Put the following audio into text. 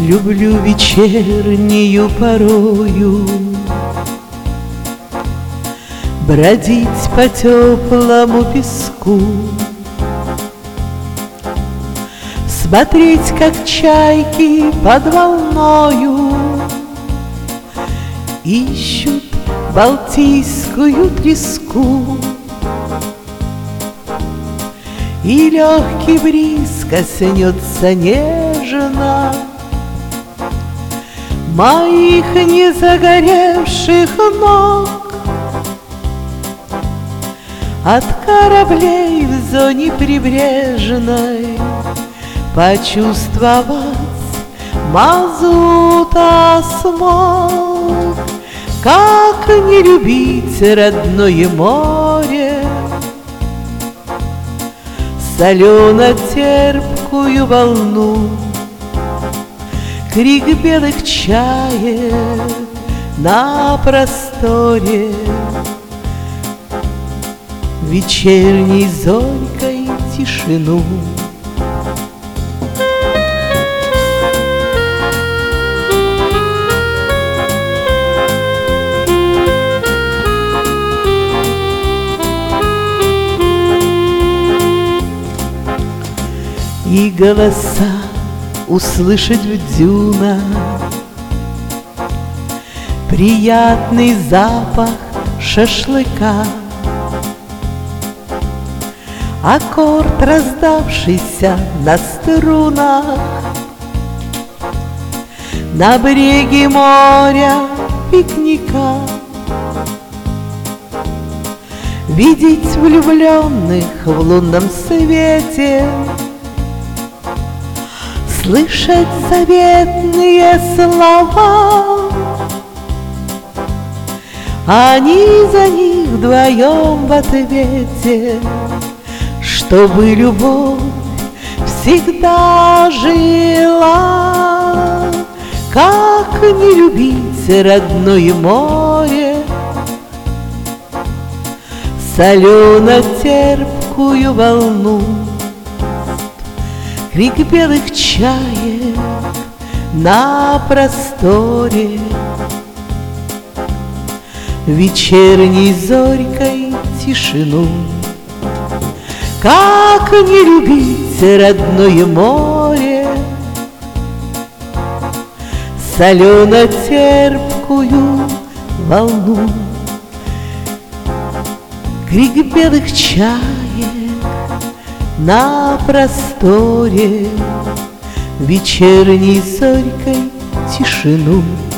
Люблю вечернюю порою бродить по теплому песку, смотреть, как чайки под волною ищут балтийскую треску. И легкий бриз коснется нежно моих незагоревших ног. От кораблей в зоне прибрежной почувствовать мазута смог. Как не любить родное море, солено-терпкую волну, крик белых чаек на просторе, вечерней зорькой тишину. И голоса услышать в дюнах, приятный запах шашлыка, аккорд, раздавшийся на струнах, на бреге моря пикника. Видеть влюбленных в лунном свете, слышать заветные слова, они за них вдвоем в ответе, чтобы любовь всегда жила. Как не любить родное море, солено-терпкую волну, крик белых чаек на просторе, вечерней зорькой тишину. Как не любить родное море, солено-терпкую волну, крик белых чаек на просторе, вечерней зорькой тишину.